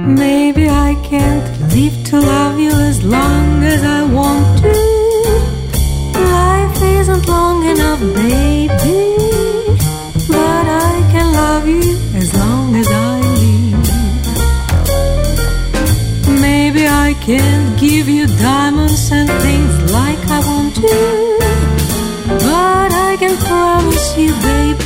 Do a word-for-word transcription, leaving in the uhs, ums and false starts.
Maybe I can't live to love you as long as I want to. Life isn't long enough, baby, but I can love you as long as I live. Maybe I can't give you diamonds and things like I want to, but I can promise you, baby,